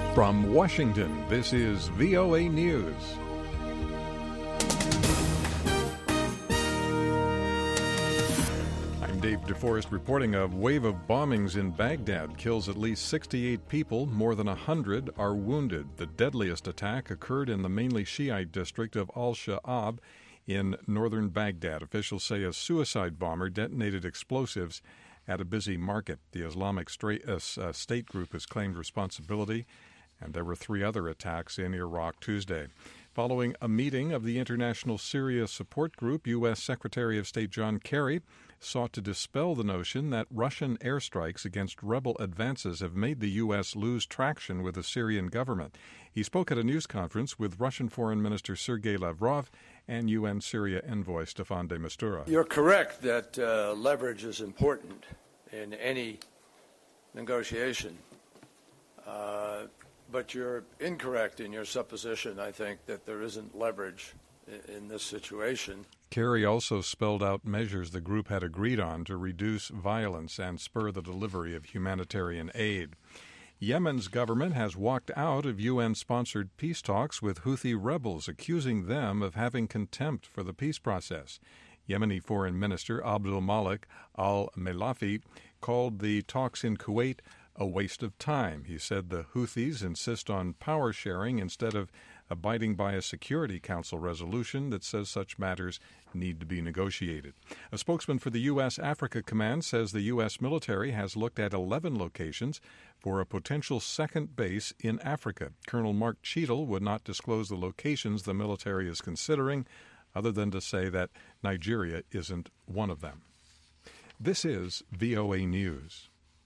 From Washington, this is VOA News. I'm Dave DeForest reporting a wave of bombings in Baghdad kills at least 68 people. More than 100 are wounded. The deadliest attack occurred in the mainly Shiite district of Al-Sha'ab in northern Baghdad. Officials say a suicide bomber detonated explosives at a busy market. The Islamic State group has claimed responsibility, and there were 3 other attacks in Iraq Tuesday. Following a meeting of the International Syria Support Group, U.S. Secretary of State John Kerry sought to dispel the notion that Russian airstrikes against rebel advances have made the U.S. lose traction with the Syrian government. He spoke at a news conference with Russian Foreign Minister Sergei Lavrov and UN Syria envoy Staffan de Mistura. You're correct that leverage is important in any negotiation. But you're incorrect in your supposition, I think, that there isn't leverage in this situation. Kerry also spelled out measures the group had agreed on to reduce violence and spur the delivery of humanitarian aid. Yemen's government has walked out of UN-sponsored peace talks with Houthi rebels, accusing them of having contempt for the peace process. Yemeni Foreign Minister Abdul Malik al-Melafi called the talks in Kuwait a waste of time. He said the Houthis insist on power sharing instead of abiding by a Security Council resolution that says such matters need to be negotiated. A spokesman for the U.S. Africa Command says the U.S. military has looked at 11 locations for a potential second base in Africa. Colonel Mark Cheadle would not disclose the locations the military is considering, other than to say that Nigeria isn't one of them. This is VOA News.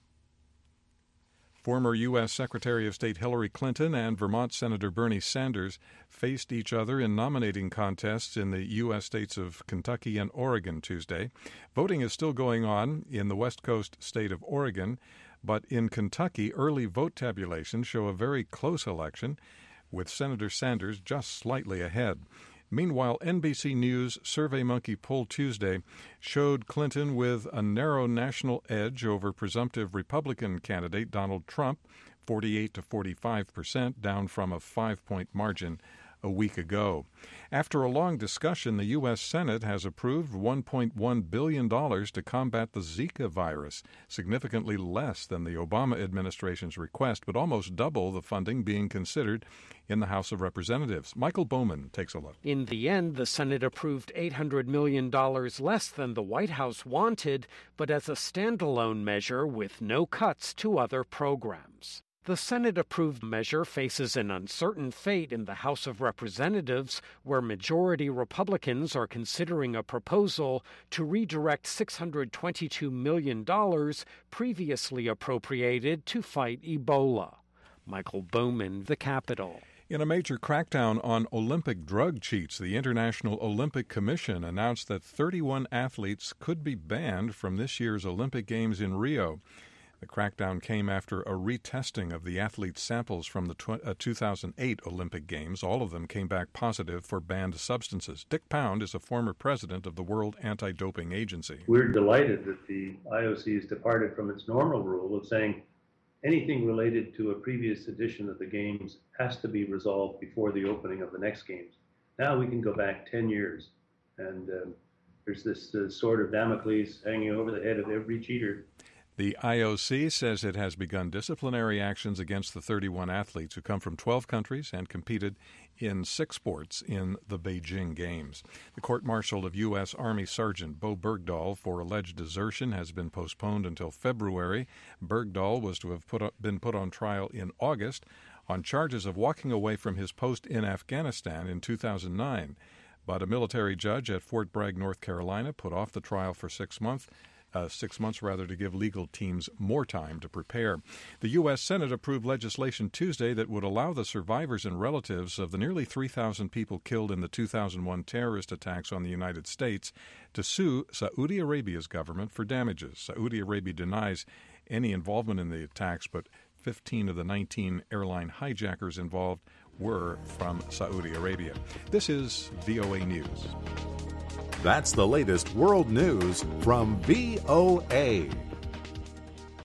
Former U.S. Secretary of State Hillary Clinton and Vermont Senator Bernie Sanders faced each other in nominating contests in the U.S. states of Kentucky and Oregon Tuesday. Voting is still going on in the West Coast state of Oregon, but in Kentucky, early vote tabulations show a very close election, with Senator Sanders just slightly ahead. Meanwhile, NBC News SurveyMonkey poll Tuesday showed Clinton with a narrow national edge over presumptive Republican candidate Donald Trump, 48 to 45%, down from a 5-point margin a week ago. After a long discussion, the U.S. Senate has approved $1.1 billion to combat the Zika virus, significantly less than the Obama administration's request, but almost double the funding being considered in the House of Representatives. Michael Bowman takes a look. In the end, the Senate approved $800 million less than the White House wanted, but as a standalone measure with no cuts to other programs. The Senate-approved measure faces an uncertain fate in the House of Representatives, where majority Republicans are considering a proposal to redirect $622 million previously appropriated to fight Ebola. Michael Bowman, The Capitol. In a major crackdown on Olympic drug cheats, the International Olympic Commission announced that 31 athletes could be banned from this year's Olympic Games in Rio. The crackdown came after a retesting of the athletes' samples from the 2008 Olympic Games. All of them came back positive for banned substances. Dick Pound is a former president of the World Anti-Doping Agency. We're delighted that the IOC has departed from its normal rule of saying anything related to a previous edition of the Games has to be resolved before the opening of the next Games. Now we can go back 10 years, and there's this sword of Damocles hanging over the head of every cheater. The IOC says it has begun disciplinary actions against the 31 athletes who come from 12 countries and competed in 6 sports in the Beijing Games. The court-martial of U.S. Army Sergeant Bo Bergdahl for alleged desertion has been postponed until February. Bergdahl was to have been put on trial in August on charges of walking away from his post in Afghanistan in 2009. But a military judge at Fort Bragg, North Carolina, put off the trial for 6 months. 6 months to give legal teams more time to prepare. The U.S. Senate approved legislation Tuesday that would allow the survivors and relatives of the nearly 3,000 people killed in the 2001 terrorist attacks on the United States to sue Saudi Arabia's government for damages. Saudi Arabia denies any involvement in the attacks, but 15 of the 19 airline hijackers involved were from Saudi Arabia. This is VOA News. That's the latest world news from VOA.